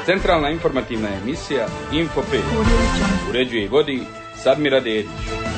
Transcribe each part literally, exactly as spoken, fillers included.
Centralna informativna emisija Info pet. Uređuje i vodi Sadmira Dedić.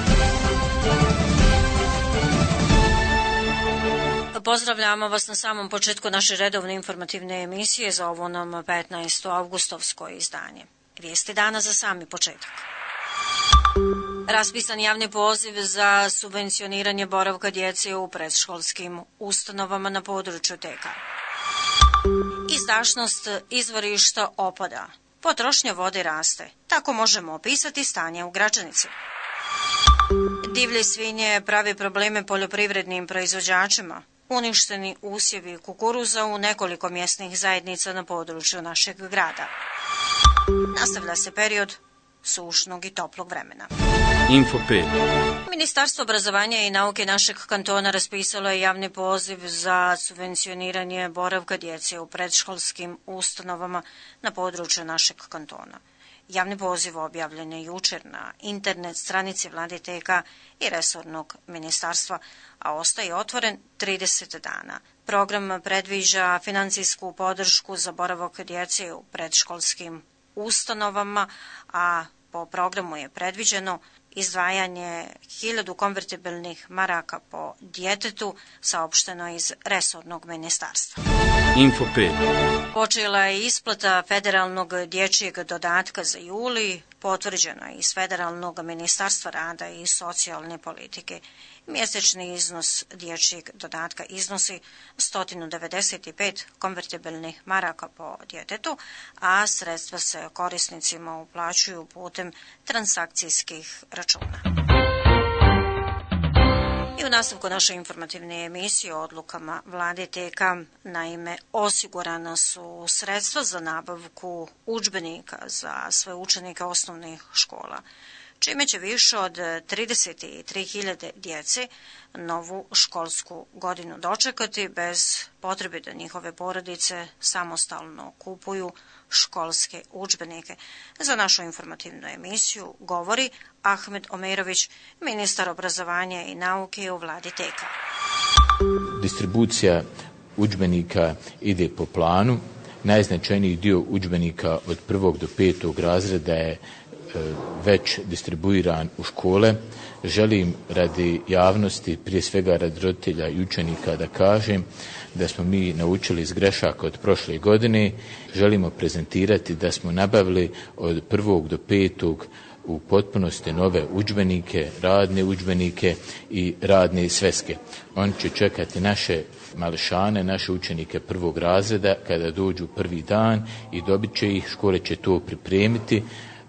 Pozdravljamo vas na samom početku naše redovne informativne emisije za ovo nam petnaesto avgustovsko izdanje. Vijesti dana za sami početak. Raspisan javni poziv za subvencioniranje boravka djece u predškolskim ustanovama na području T K. Izdašnost izvorišta opada. Potrošnja vode raste. Tako možemo opisati stanje u Gračanici. Divlje svinje pravi probleme poljoprivrednim proizvođačima. Uništeni usjevi kukuruza u nekoliko mjesnih zajednica na području našeg grada. Nastavlja se period sušnog i toplog vremena. Info pet. Ministarstvo obrazovanja i nauke našeg kantona raspisalo je javni poziv za subvencioniranje boravka djece u predškolskim ustanovama na području našeg kantona. Javni poziv objavljen je jučer na internet stranici Vlade T K i resornog ministarstva, a ostaje otvoren trideset dana. Program predviđa financijsku podršku za boravak djece u predškolskim ustanovama, a po programu je predviđeno izdvajanje hiljadu konvertibilnih maraka po djetetu, saopšteno iz resornog ministarstva. Info pet. Počela je isplata federalnog dječjeg dodatka za juli, potvrđeno je iz Federalnog ministarstva rada i socijalne politike. Mjesečni iznos dječjeg dodatka iznosi sto devedeset pet konvertibilnih maraka po djetetu, a sredstva se korisnicima uplaćuju putem transakcijskih računa. I u nastavku naše informativne emisije o odlukama Vlade T K, naime, osigurana su sredstva za nabavku udžbenika za sve učenike osnovnih škola, čime će više od trideset tri hiljade djece novu školsku godinu dočekati bez potrebe da njihove porodice samostalno kupuju školske udžbenike. Za našu informativnu emisiju govori Ahmed Omerović, ministar obrazovanja i nauke u Vladi T K. Distribucija udžbenika ide po planu. Najznačajniji dio udžbenika od prvog do petog razreda je već distribuiran u škole. Želim radi javnosti, prije svega radi roditelja i učenika, da kažem da smo mi naučili iz grešaka od prošle godine. Želimo prezentirati da smo nabavili od prvog do petog u potpunosti nove udžbenike, radne udžbenike i radne sveske. Oni će čekati naše mališane, naše učenike prvog razreda kada dođu prvi dan i dobit će ih, škole će to pripremiti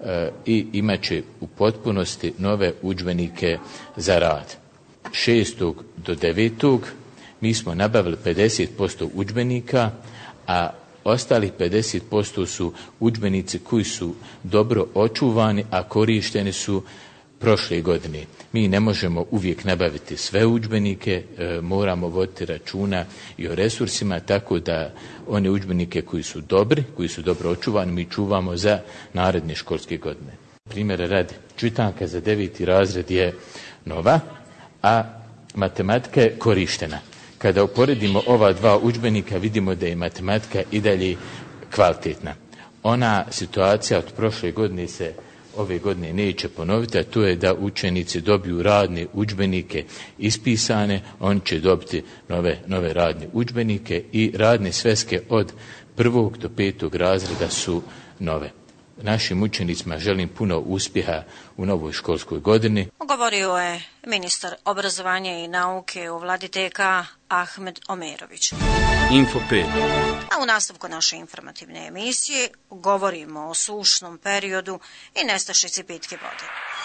i imat će u potpunosti nove udžbenike za rad. šestog do devetog mi smo nabavili pedeset posto udžbenika, a ostalih pedeset posto su udžbenici koji su dobro očuvani, a korišteni su prošle godine. Mi ne možemo uvijek nabaviti sve udžbenike, e, moramo voditi računa i o resursima, tako da one udžbenike koji su dobri, koji su dobro očuvani, mi čuvamo za naredne školske godine. Primjera radi, čitanka za deveti razred je nova, a matematika je korištena. Kada uporedimo ova dva udžbenika, vidimo da je matematika i dalje kvalitetna. Ona situacija od prošle godine se ove godine neće ponoviti, a to je da učenici dobiju radne udžbenike ispisane, oni će dobiti nove, nove radne udžbenike i radne sveske od prvog do petog razreda su nove. Našim učenicima želim puno uspjeha u novoj školskoj godini. Govorio je ministar obrazovanja i nauke u Vladi T K Ahmed Omerović. Info pet. A u nastavku naše informativne emisije govorimo o sušnom periodu i nestašici pitke vode.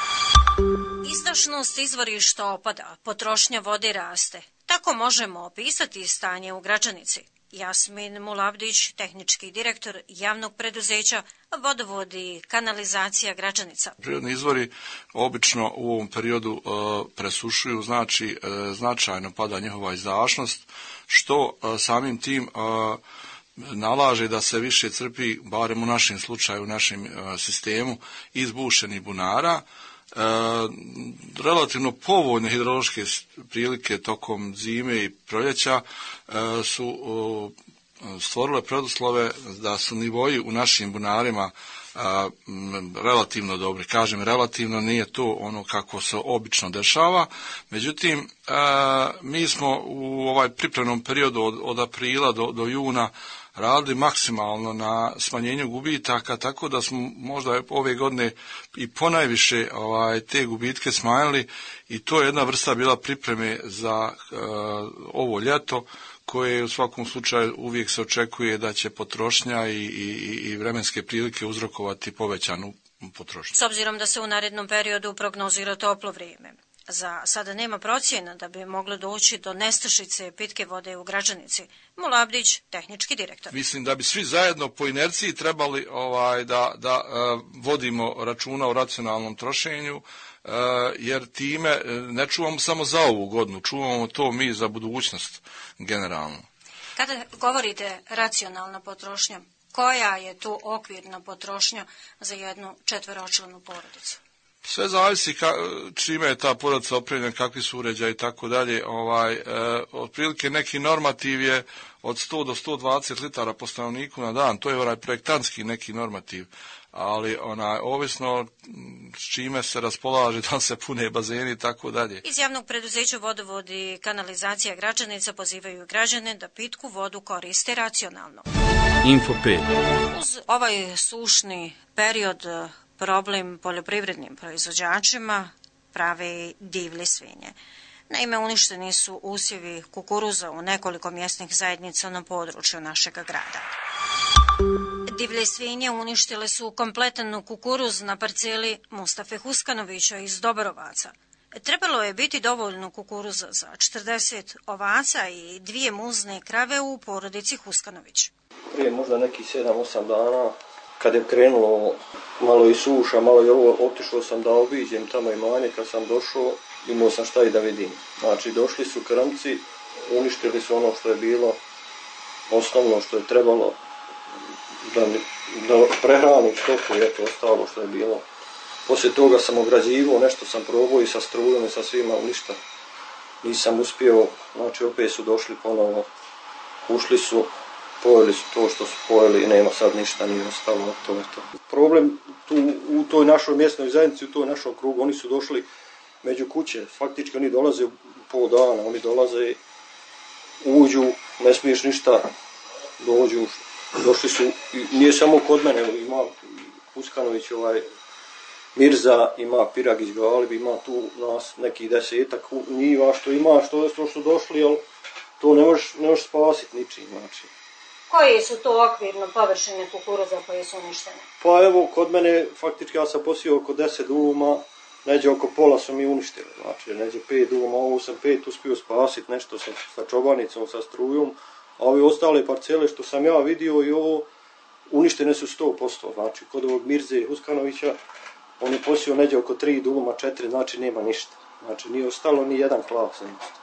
Izdašnost izvorišta opada, potrošnja vode raste. Tako možemo opisati stanje u Gračanici. Jasmin Mulavdić, tehnički direktor javnog preduzeća Vodovod i kanalizacija Gračanica. Prirodni izvori obično u ovom periodu uh, presušuju, znači uh, značajno pada njihova izdašnost, što uh, samim tim uh, nalaže da se više crpi, barem u našem slučaju, u našem uh, sistemu, iz bušenih bunara. E, relativno povoljne hidrološke prilike tokom zime i proljeća e, su o, stvorile preduslove da su nivoji u našim bunarima a, m, relativno dobri. Kažem, relativno nije to ono kako se obično dešava, međutim, a, mi smo u ovaj pripremnom periodu od, od aprila do, do juna radili maksimalno na smanjenju gubitaka, tako da smo možda ove godine i ponajviše ovaj, te gubitke smanjili i to je jedna vrsta bila pripreme za uh, ovo ljeto, koje u svakom slučaju uvijek se očekuje da će potrošnja i, i, i vremenske prilike uzrokovati povećanu potrošnju. S obzirom da se u narednom periodu prognozira toplo vrijeme, za sada nema procjena da bi moglo doći do nestašice pitke vode u Gračanici. Mula Abdić, tehnički direktor. Mislim da bi svi zajedno po inerciji trebali ovaj, da, da uh, vodimo računa o racionalnom trošenju, uh, jer time ne čuvamo samo za ovu godinu, čuvamo to mi za budućnost generalno. Kada govorite racionalna potrošnja, koja je tu okvirna potrošnja za jednu četveročlanu porodicu? Sve zavisi ka, čime je ta porodica opremljena, kakvi su uređaji i tako dalje. Ovaj, e, otprilike neki normativ je od sto do sto dvadeset litara po stanovniku na dan. To je onaj projektantski neki normativ. Ali onaj, ovisno s čime se raspolaže, da se pune bazeni i tako dalje. Iz javnog preduzeća Vodovod i kanalizacija Gračanica pozivaju građane da pitku vodu koriste racionalno. Info pet. Uz ovaj sušni period problem poljoprivrednim proizvođačima prave i divlje svinje. Naime, uništeni su usjevi kukuruza u nekoliko mjesnih zajednica na području našeg grada. Divlje svinje uništile su kompletan kukuruz na parceli Mustafe Huskanovića iz Dobrovaca. Trebalo je biti dovoljno kukuruza za četrdeset ovaca i dvije muzne krave u porodici Huskanović. Prije možda neki sedam osam dana, kad je krenulo malo i suša, malo i ovo, otišao sam da obiđem tamo imanje. Kad sam došao, imao sam šta i da vidim. Znači, došli su krmci, uništili su ono što je bilo osnovno što je trebalo da, da prehranim stoku, je to ostalo što je bilo. Poslije toga sam ograđivao, nešto sam probao i sa strujom i sa svima, ništa nisam uspio. Znači, opet su došli ponovo, ušli su, pojeli su to što su pojeli i nema sad ništa, nije ostalo, to je to. Problem tu u toj našoj mjesnoj zajednici, u toj našoj krugu, oni su došli među kuće, faktički oni dolaze u pol dana, oni dolaze, uđu, ne smiješ ništa, dođu, došli su, nije samo kod mene, ima Huskanović, ovaj, Mirza, ima Piragić Galib, ima tu nas neki desetak njiva što ima, što, što su došli, ali to ne možeš, ne možeš spasiti ničim, znači. Koje su to okvirno površine kukuruza koje su uništene? Pa evo, kod mene, faktički ja sam posio oko deset duluma, neđe oko pola su mi uništili, znači neđe pet duluma, ovo sam pet uspio spasiti, nešto sa, sa čobanicom, sa strujom, a ove ostale parcele što sam ja vidio i ovo, uništene su sto posto, znači kod ovog Mirze Huskanovića, on je posio neđe oko tri duluma, četiri, znači nema ništa, znači nije ostalo ni jedan klas.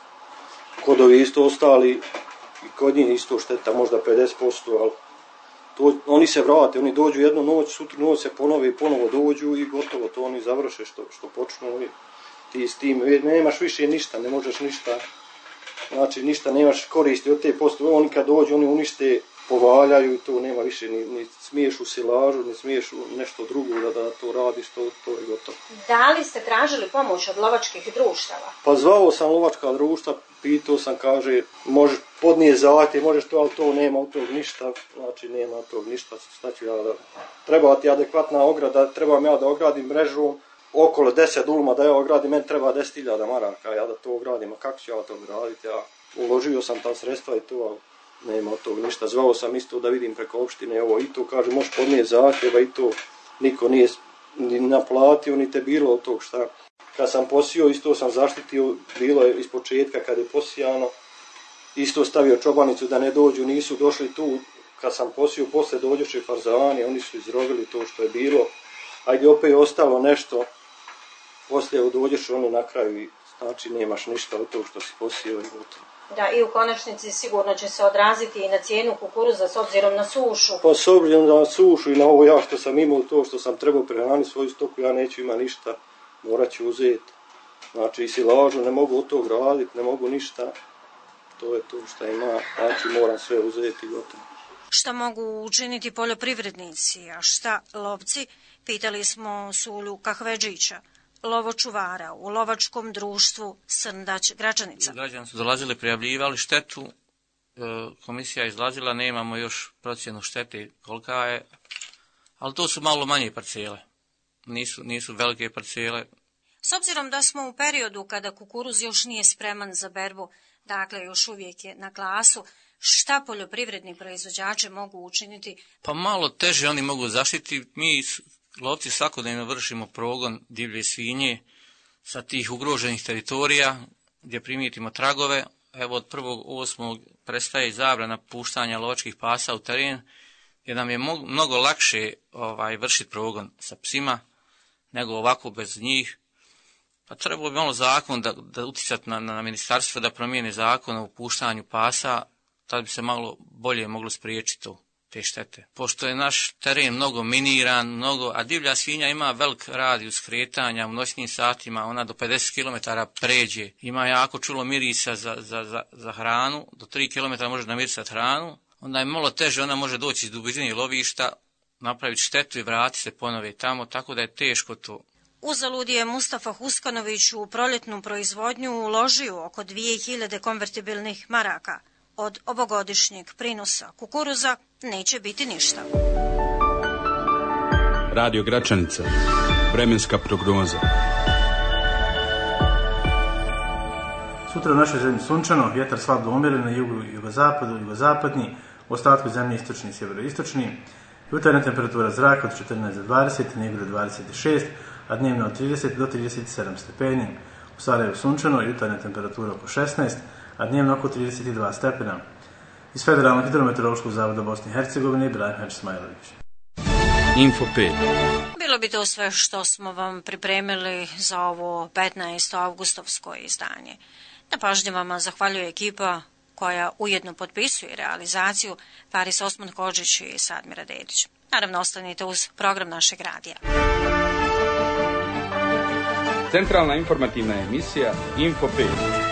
Kod ovi isto ostali, i kod njih isto šteta, možda pedeset posto, ali to, oni se vrate, oni dođu jednu noć, sutra noć se ponove i ponovo dođu i gotovo, to oni završe što, što počnu i ti s tim, nemaš više ništa, ne možeš ništa, znači ništa nemaš koristi od te postoje, oni kad dođu, oni unište, povaljaju i to nema više, ni, ni smiješ u silažu, ni smiješ u nešto drugo da, da to radiš, to, to je gotovo. Da li ste tražili pomoć od lovačkih društava? Pa zvao sam lovačka društva, pitao sam, kaže, možeš podnije zahtjev, možeš to, ali to nema od tog ništa, znači nema od tog ništa, znači ja da, treba ti adekvatna ograda, trebam ja da ogradim mrežu, okolo deset duluma da ja ogradim, meni treba deset hiljada maraka, ja da to ogradim, a kako ću ja to ograditi, ja uložio sam tam sredstva i to, ali nema od tog ništa. Zvao sam isto da vidim preko opštine ovo i to, kaže, možeš podnijeti zahtjeva i to niko nije ni naplatio, ni te bilo od tog šta. Kad sam posio, isto sam zaštitio, bilo je iz početka kad je posijano, isto stavio čobanicu da ne dođu, nisu došli tu, kad sam posio, posle dođeše farzani, oni su izrovili to što je bilo, ajde opet je ostalo nešto, poslije dođeš oni na kraju i znači nemaš ništa od tog što si posio i gotovo. Da, i u konačnici sigurno će se odraziti i na cijenu kukuruza s obzirom na sušu. Pa s obzirom na sušu i na ovo ja što sam imao, to što sam trebao prehraniti svoju stoku, ja neću ima ništa, morat ću uzeti. Znači i silažu, ne mogu od tog raditi, ne mogu ništa. to je to što ima, znači moram sve uzeti gotovo. Šta mogu učiniti poljoprivrednici, a šta lovci? Pitali smo Sulju Kahvedžića, lovočuvara u lovačkom društvu Srndać Gračanica. Građani su dolazili, prijavljivali štetu, komisija je izlazila, nemamo još procjenu štete kolika je, ali to su malo manje parcele, nisu, nisu velike parcele. S obzirom da smo u periodu kada kukuruz još nije spreman za berbu, dakle još uvijek je na klasu, šta poljoprivredni proizvođači mogu učiniti? Pa malo teže oni mogu zaštiti. Mi lovci svakodnevno vršimo progon divlje svinje sa tih ugroženih teritorija gdje primijetimo tragove. Evo od prvog osmog prestaje zabrana puštanja lovačkih pasa u teren, jer nam je mnogo lakše ovaj, vršiti progon sa psima nego ovako bez njih. Pa trebalo bi malo zakon da, da utjecati na, na ministarstvo da promijene zakon o puštanju pasa, tad bi se malo bolje moglo spriječiti to, te štete. Pošto je naš teren mnogo miniran, mnogo, a divlja svinja ima velik radijus kretanja u noćnim satima, ona do pedeset kilometara pređe, ima jako čulo mirisa za, za, za, za hranu, do tri kilometra može namirisati hranu, onda je malo teže, ona može doći iz dubine lovišta, napraviti štetu i vratiti se ponove tamo, tako da je teško to. Uzalud je Mustafa Huskanović u proljetnu proizvodnju uložio oko dvije hiljade konvertibilnih maraka. Od ovogodišnjeg prinosa kukuruza neće biti ništa. Radio Gračanica. Vremenska prognoza. Sutra u našoj zemlji sunčano, vjetar slab do umjeren na jugu i jugozapadu, jugozapadni, u ostatku zemlje istočni i sjeveroistočni. Jutarnja temperatura zraka od četrnaest do dvadeset, Negru do dvadeset šest, a dnevno od trideset do trideset sedam stepeni. U Sarajevu sunčano, jutarnja temperatura oko šesnaest, a dnevno oko trideset dva stepena. Iz Federalnog hidrometeorološkog zavoda Bosne i Hercegovine, Ibrahim Hadži Smajlović. Info pet. Bilo bi to sve što smo vam pripremili za ovo petnaesto avgustovsko izdanje. Na pažnji vama zahvaljuje ekipa koja ujedno potpisuje realizaciju, Faris Osman Hodžić i Sadmira Dedić. Naravno, ostanite uz program našeg radija. Centralna informativna emisija Info pet.